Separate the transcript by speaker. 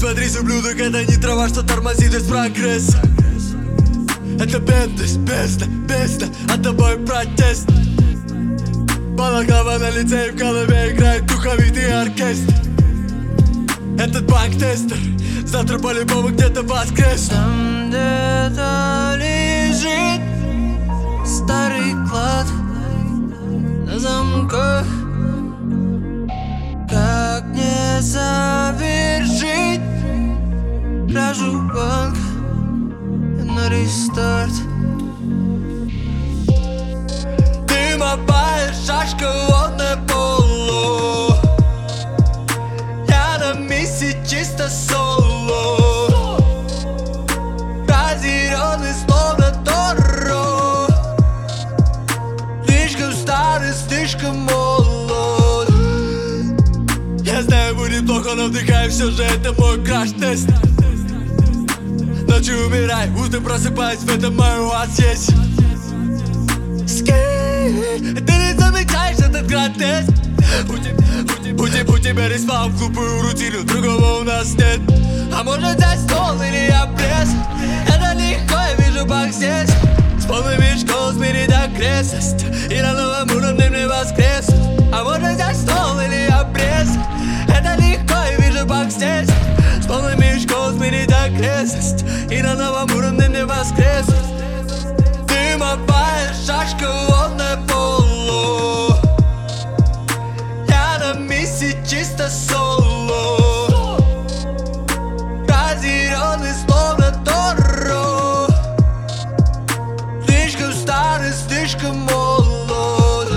Speaker 1: Смотри, ублюдок, это не трава, что тормозит весь прогресс. Это бедность, бездна, а тобой протест. Балаклава на лице и в голове играет духовитый оркестр. Этот банк-тестер завтра по-любому где-то воскрес.
Speaker 2: Там где-то лежит старый клад на замках. Как не завершить кражу банк на рестарт?
Speaker 1: Дымовая шашка, он на полу. Я на миссии чисто соло. Разъяренный словно Торо. Слишком старый, слишком молод. Я знаю, будет плохо, но вдыхаю, все же это мой краш-тест. Ночью умирай, утром просыпаюсь, в этом мой оазис есть. Ты не замечаешь этот гротеск. У тебя респал в глупую рутину, другого у нас нет. А может взять стол или обрез? Это легко, я вижу баг здесь. С полным мешком смирить окрестность и на новом уровне мне воскреснуть. А может взять стол или обрез? Это легко, я вижу баг здесь. С полным мешком смирить окрестность и на новом уровне мне воскреснуть. Дымовая шашка, он на полу. Я на миссии чисто соло. Разъяренный словно Торо. Слишком старый, слишком молод.